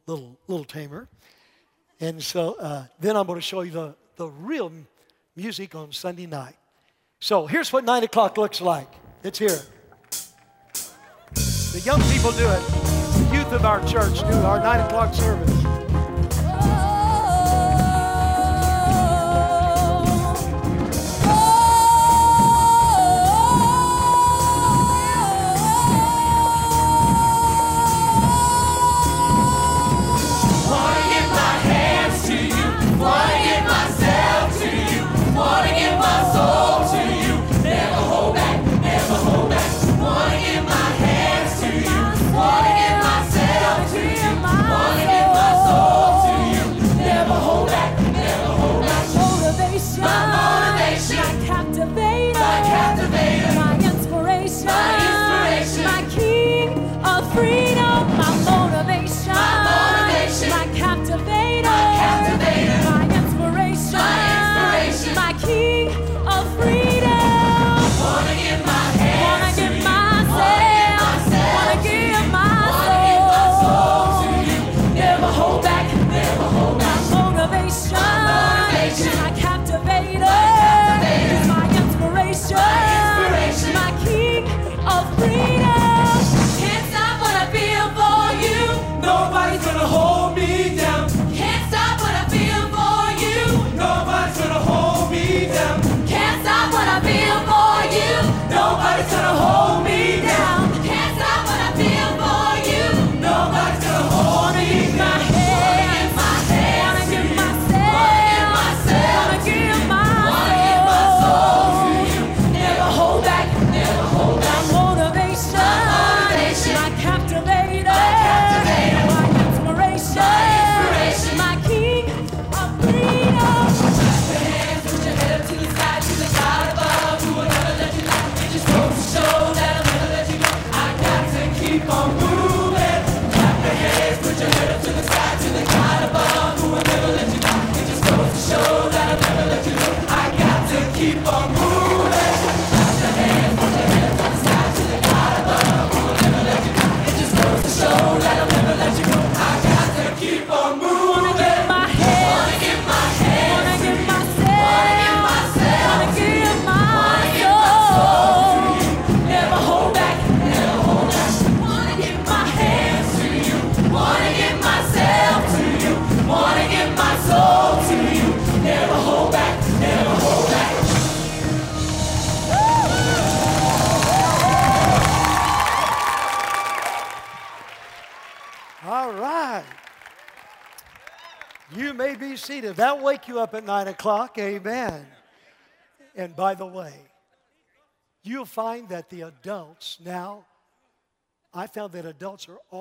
little tamer. And so then I'm going to show you the real music on Sunday night. So here's what 9 o'clock looks like. It's here. The young people do it. The youth of our church do our 9 o'clock service. All right. You may be seated. That'll wake you up at 9 o'clock. Amen. And by the way, you'll find that the adults now, I found that adults are all